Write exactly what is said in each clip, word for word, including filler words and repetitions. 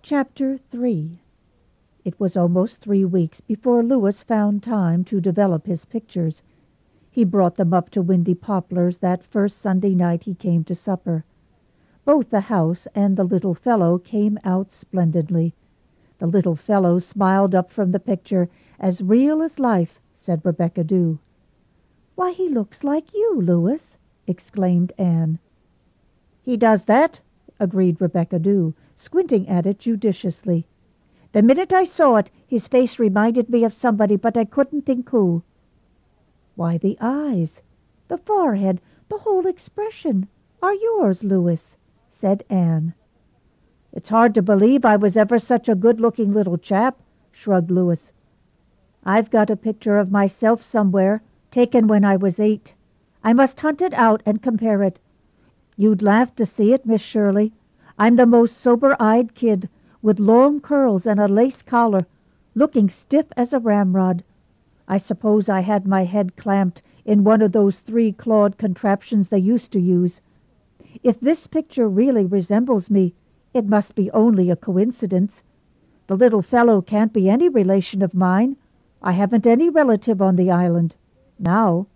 Chapter three. It was almost three weeks before Louis found time to develop his pictures. He brought them up to Windy Poplars that first Sunday night he came to supper. Both the house and the little fellow came out splendidly. The little fellow smiled up from the picture, as real as life, said Rebecca Dew. "Why, he looks like you, Louis," exclaimed Anne. "He does that," agreed Rebecca Dew, squinting at it judiciously. "The minute I saw it, his face reminded me of somebody, but I couldn't think who." "Why, the eyes, the forehead, the whole expression are yours, Louis," said Anne. "It's hard to believe I was ever such a good-looking little chap," shrugged Louis. "I've got a picture of myself somewhere, taken when I was eight. I must hunt it out and compare it. You'd laugh to see it, Miss Shirley. I'm the most sober-eyed kid, with long curls and a lace collar, looking stiff as a ramrod. I suppose I had my head clamped in one of those three-clawed contraptions they used to use. If this picture really resembles me, it must be only a coincidence. The little fellow can't be any relation of mine. I haven't any relative on the island now."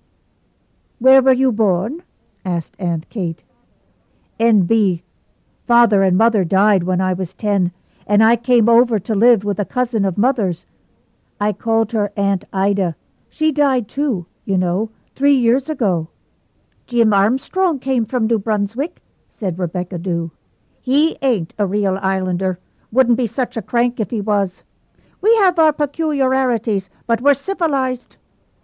"Where were you born?" asked Aunt Kate. "N B Father and Mother died when I was ten, and I came over to live with a cousin of Mother's. I called her Aunt Ida. She died too, you know, three years ago." "Jim Armstrong came from New Brunswick," said Rebecca Dew. "He ain't a real islander. Wouldn't be such a crank if he was. We have our peculiarities, but we're civilized."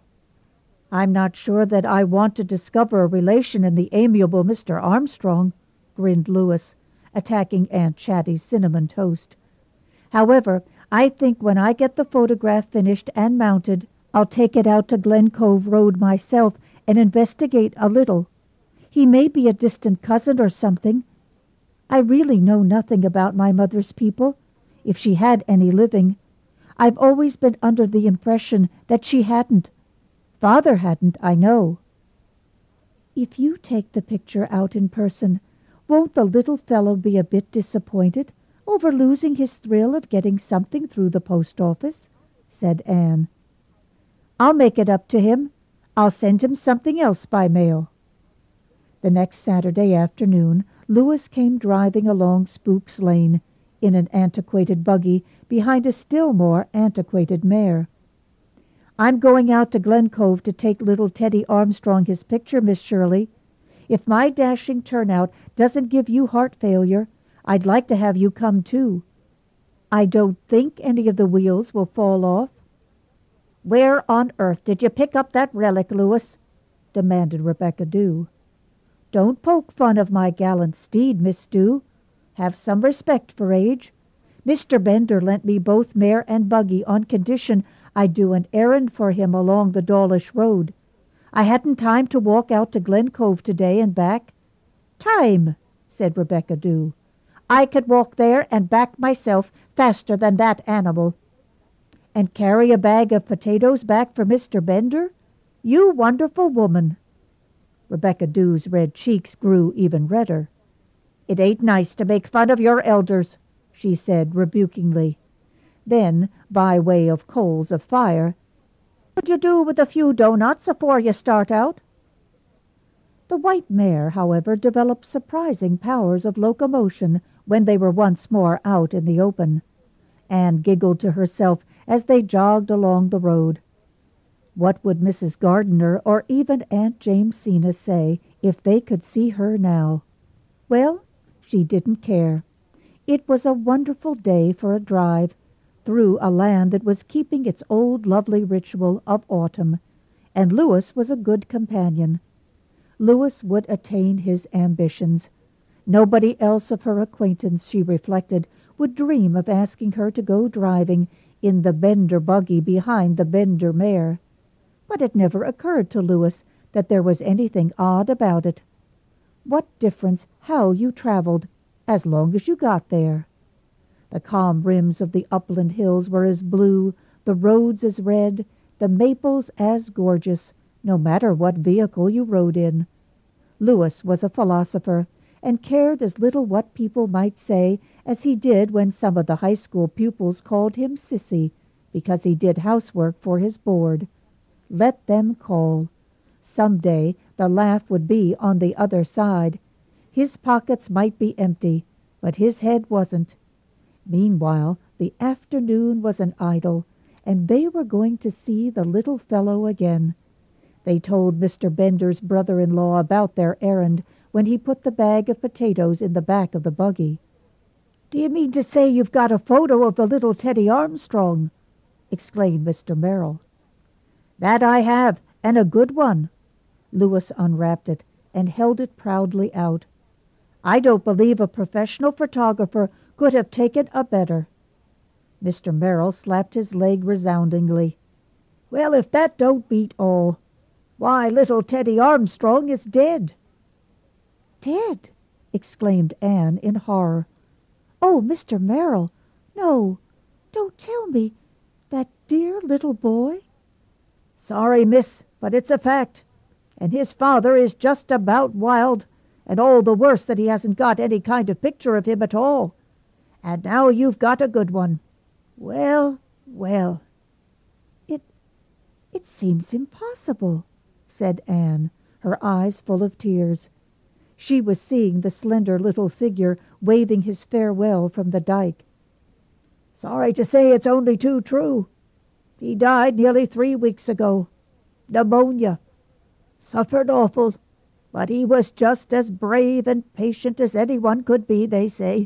"I'm not sure that I want to discover a relation in the amiable Mister Armstrong," grinned Louis, attacking Aunt Chatty's cinnamon toast. "However, I think when I get the photograph finished and mounted, I'll take it out to Glen Cove Road myself and investigate a little. He may be a distant cousin or something. I really know nothing about my mother's people, if she had any living. I've always been under the impression that she hadn't. Father hadn't, I know." "If you take the picture out in person, won't the little fellow be a bit disappointed over losing his thrill of getting something through the post office?" said Anne. "I'll make it up to him. I'll send him something else by mail." The next Saturday afternoon, Louis came driving along Spook's Lane in an antiquated buggy behind a still more antiquated mare. "I'm going out to Glen Cove to take little Teddy Armstrong his picture, Miss Shirley. If my dashing turnout doesn't give you heart failure, I'd like to have you come too. I don't think any of the wheels will fall off." "Where on earth did you pick up that relic, Louis?" demanded Rebecca Dew. "Don't poke fun of my gallant steed, Miss Dew. Have some respect for age. Mister Bender lent me both mare and buggy on condition I'd do an errand for him along the Dawlish Road. I hadn't time to walk out to Glen Cove today and back." "Time!" said Rebecca Dew. "I could walk there and back myself faster than that animal." "And carry a bag of potatoes back for Mister Bender? You wonderful woman!" Rebecca Dew's red cheeks grew even redder. "It ain't nice to make fun of your elders," she said rebukingly. Then, by way of coals of fire, "What'd you do with a few doughnuts afore you start out?" The white mare, however, developed surprising powers of locomotion when they were once more out in the open. Anne giggled to herself as they jogged along the road. What would Missus Gardiner or even Aunt Jamesina say if they could see her now? Well, she didn't care. It was a wonderful day for a drive through a land that was keeping its old lovely ritual of autumn, and Louis was a good companion. Louis would attain his ambitions. Nobody else of her acquaintance, she reflected, would dream of asking her to go driving in the Bender buggy behind the Bender mare. But it never occurred to Louis that there was anything odd about it. What difference how you traveled, as long as you got there? The calm rims of the upland hills were as blue, the roads as red, the maples as gorgeous, no matter what vehicle you rode in. Louis was a philosopher, and cared as little what people might say as he did when some of the high school pupils called him Sissy because he did housework for his board. Let them call. Some day the laugh would be on the other side. His pockets might be empty, but his head wasn't. Meanwhile, the afternoon was an idyll, and they were going to see the little fellow again. They told Mister Bender's brother-in-law about their errand when he put the bag of potatoes in the back of the buggy. "Do you mean to say you've got a photo of the little Teddy Armstrong?" exclaimed Mister Merrill. "That I have, and a good one." Louis unwrapped it and held it proudly out. "I don't believe a professional photographer could have taken a better." Mister Merrill slapped his leg resoundingly. "Well, if that don't beat all! Why, little Teddy Armstrong is dead." "Dead!" exclaimed Anne in horror. "Oh, Mister Merrill, no, don't tell me. That dear little boy?" "Sorry, miss, but it's a fact. And his father is just about wild, and all the worse that he hasn't got any kind of picture of him at all. And now you've got a good one. Well, well." It, it seems impossible," said Anne, her eyes full of tears. She was seeing the slender little figure waving his farewell from the dike. "Sorry to say it's only too true. He died nearly three weeks ago. Pneumonia. Suffered awful, but he was just as brave and patient as anyone could be, they say.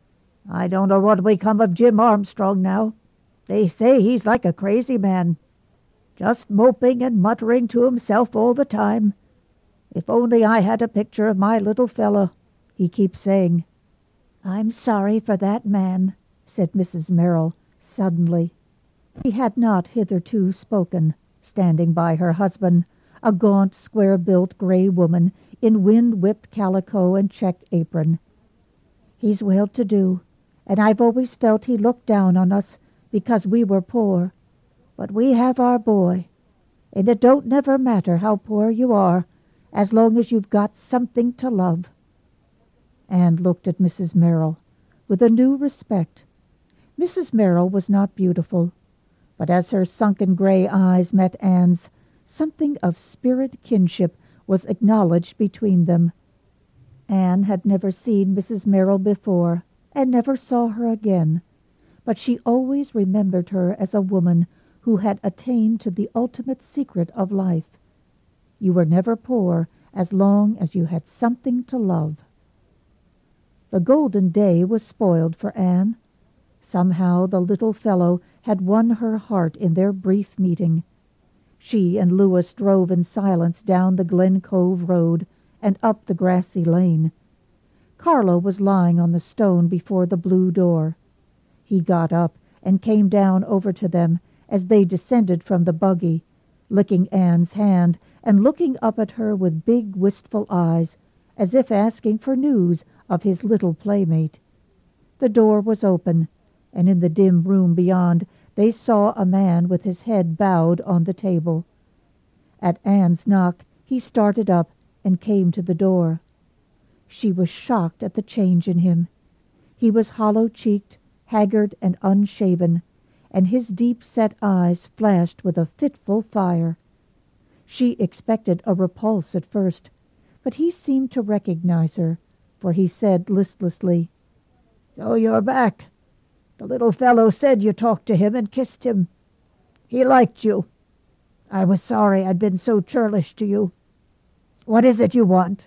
I don't know what'll become of Jim Armstrong now. They say he's like a crazy man, just moping and muttering to himself all the time. If only I had a picture of my little fellow, he keeps saying." "I'm sorry for that man," said Missus Merrill suddenly. She had not hitherto spoken, standing by her husband, a gaunt, square-built gray woman in wind-whipped calico and checked apron. "He's well-to-do, and I've always felt he looked down on us because we were poor. But we have our boy, and it don't never matter how poor you are, as long as you've got something to love." Anne looked at Missus Merrill with a new respect. Missus Merrill was not beautiful, but as her sunken gray eyes met Anne's, something of spirit kinship was acknowledged between them. Anne had never seen Missus Merrill before, and never saw her again, but she always remembered her as a woman who had attained to the ultimate secret of life. You were never poor as long as you had something to love. The golden day was spoiled for Anne. Somehow the little fellow had won her heart in their brief meeting. She and Louis drove in silence down the Glen Cove road and up the grassy lane. Carlo was lying on the stone before the blue door. He got up and came down over to them as they descended from the buggy, licking Anne's hand and looking up at her with big, wistful eyes, as if asking for news of his little playmate. The door was open, and in the dim room beyond they saw a man with his head bowed on the table. At Anne's knock he started up and came to the door. She was shocked at the change in him. He was hollow-cheeked, haggard, and unshaven, and his deep-set eyes flashed with a fitful fire. She expected a repulse at first, but he seemed to recognize her, for he said listlessly, "So you're back. The little fellow said you talked to him and kissed him. He liked you. I was sorry I'd been so churlish to you. What is it you want?"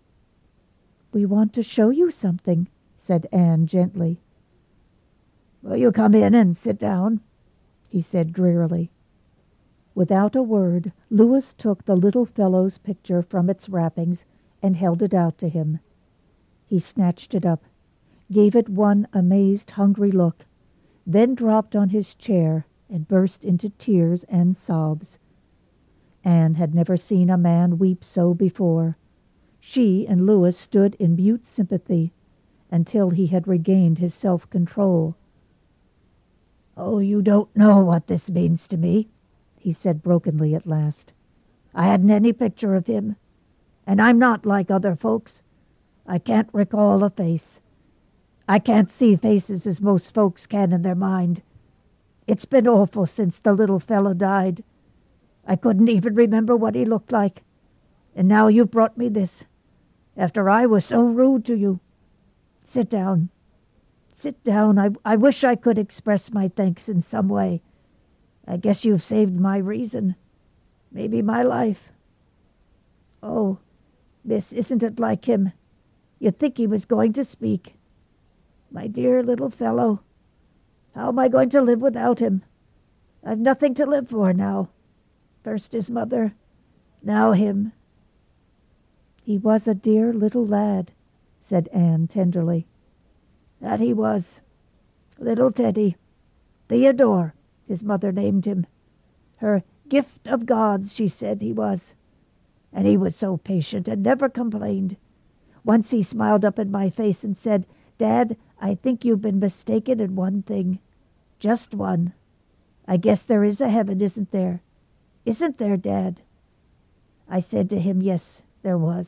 "We want to show you something," said Anne gently. "Will you come in and sit down?" he said drearily. Without a word, Louis took the little fellow's picture from its wrappings and held it out to him. He snatched it up, gave it one amazed, hungry look, then dropped on his chair and burst into tears and sobs. Anne had never seen a man weep so before. She and Louis stood in mute sympathy until he had regained his self-control. "Oh, you don't know what this means to me," he said brokenly at last. "I hadn't any picture of him, and I'm not like other folks. I can't recall a face. I can't see faces as most folks can in their mind. It's been awful since the little fellow died. I couldn't even remember what he looked like. And now you've brought me this, after I was so rude to you. Sit down. Sit down. I, I wish I could express my thanks in some way. I guess you've saved my reason. Maybe my life. Oh, miss, isn't it like him? You'd think he was going to speak. My dear little fellow. How am I going to live without him? I've nothing to live for now. First his mother, now him. He was a dear little lad, said Anne tenderly. That he was. Little Teddy. Theodore, his mother named him. Her gift of God, she said he was. And he was so patient and never complained. Once he smiled up in my face and said, Dad, I think you've been mistaken in one thing. Just one. I guess there is a heaven, isn't there? Isn't there, Dad? I said to him, yes, there was.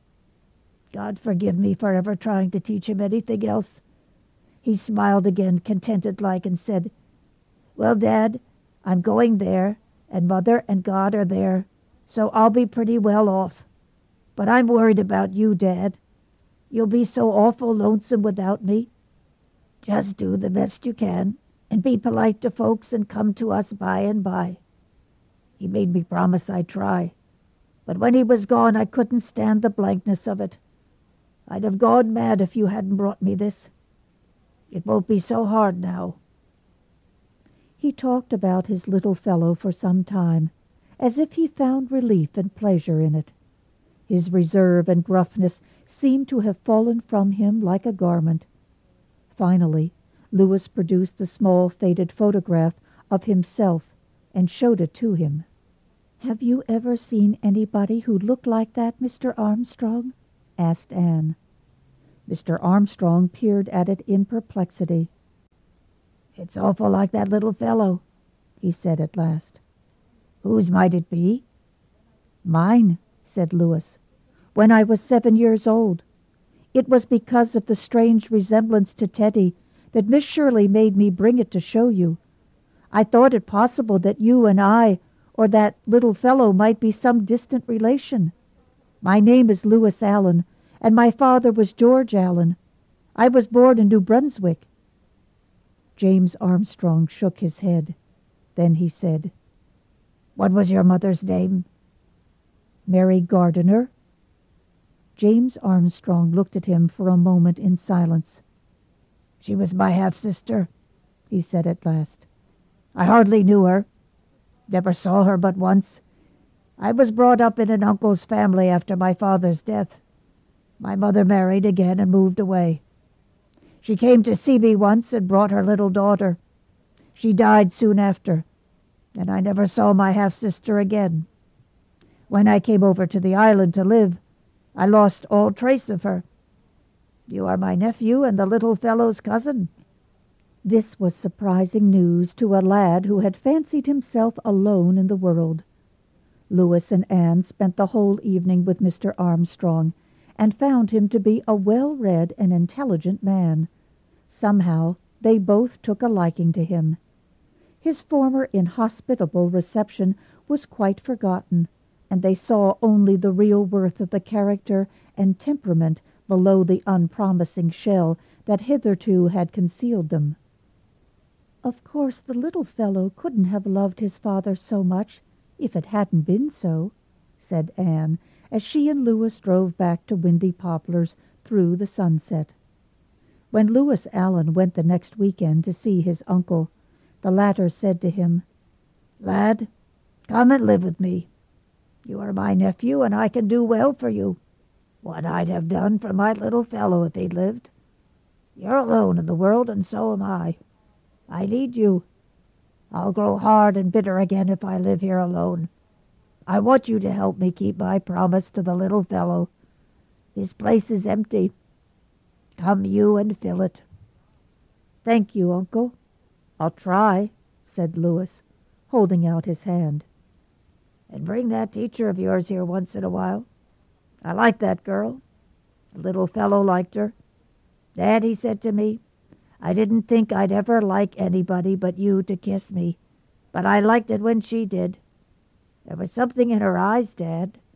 God forgive me for ever trying to teach him anything else. He smiled again, contented-like, and said, Well, Dad, I'm going there, and Mother and God are there, so I'll be pretty well off. But I'm worried about you, Dad. You'll be so awful lonesome without me. Just do the best you can, and be polite to folks and come to us by and by. He made me promise I'd try. But when he was gone, I couldn't stand the blankness of it. I'd have gone mad if you hadn't brought me this. It won't be so hard now. He talked about his little fellow for some time, as if he found relief and pleasure in it. His reserve and gruffness seemed to have fallen from him like a garment. Finally, Louis produced the small faded photograph of himself and showed it to him. Have you ever seen anybody who looked like that, Mister Armstrong? Asked Anne. Mister Armstrong peered at it in perplexity. It's awful like that little fellow, he said at last. Whose might it be? Mine, said Louis, when I was seven years old. It was because of the strange resemblance to Teddy that Miss Shirley made me bring it to show you. I thought it possible that you and I, or that little fellow, might be some distant relation. My name is Louis Allen, and my father was George Allen. I was born in New Brunswick. James Armstrong shook his head. Then he said, What was your mother's name? Mary Gardiner. James Armstrong looked at him for a moment in silence. She was my half-sister, he said at last. I hardly knew her. Never saw her but once. I was brought up in an uncle's family after my father's death. My mother married again and moved away. She came to see me once and brought her little daughter. She died soon after, and I never saw my half-sister again. When I came over to the island to live, I lost all trace of her. You are my nephew and the little fellow's cousin. This was surprising news to a lad who had fancied himself alone in the world. Louis and Anne spent the whole evening with Mister Armstrong, and found him to be a well-read and intelligent man. Somehow they both took a liking to him. His former inhospitable reception was quite forgotten, and they saw only the real worth of the character and temperament below the unpromising shell that hitherto had concealed them. Of course the little fellow couldn't have loved his father so much if it hadn't been so, said Anne, as she and Louis drove back to Windy Poplars through the sunset. When Louis Allen went the next weekend to see his uncle, the latter said to him, Lad, come and live with me. You are my nephew, and I can do well for you. What I'd have done for my little fellow if he'd lived. You're alone in the world, and so am I. I need you. I'll grow hard and bitter again if I live here alone. I want you to help me keep my promise to the little fellow. His place is empty. Come you and fill it. Thank you, Uncle. I'll try, said Louis, holding out his hand. And bring that teacher of yours here once in a while. I like that girl. The little fellow liked her. "Dad," he said to me, "I didn't think I'd ever like anybody but you to kiss me, but I liked it when she did. There was something in her eyes, Dad.